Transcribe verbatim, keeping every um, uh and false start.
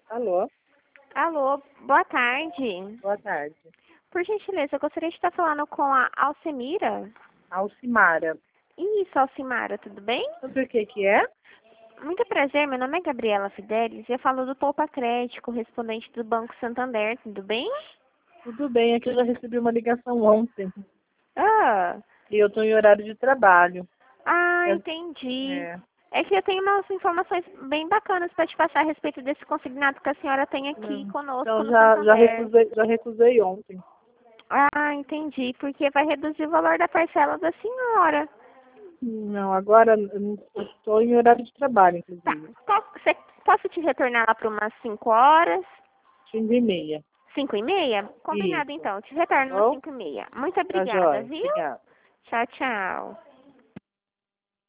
Alô, Alô, boa tarde. boa tarde. Por gentileza, eu gostaria de estar falando com a Alcemira. Alcimara. Isso, Alcimara, tudo bem? Sobre o que que é? Muito prazer, meu nome é Gabriela Fidelis e eu falo do Poupa Crédito, correspondente do Banco Santander, tudo bem? Tudo bem, é que eu já recebi uma ligação ontem Ah, e eu estou em horário de trabalho. ah, É, entendi. é, É que eu tenho umas informações bem bacanas para te passar a respeito desse consignado que a senhora tem aqui não. conosco Então no já, já Santander. recusei, já recusei ontem. Ah, entendi, porque vai reduzir o valor da parcela da senhora. Não, agora eu estou em horário de trabalho, Tá. inclusive. Qual- cê- posso te retornar lá para umas cinco horas? Cinco e meia. Cinco e meia? Combinado Isso. então. Te Tá retorno umas bom? cinco e meia. Muito Tá obrigada, jóia. viu? Obrigada. Tchau, tchau.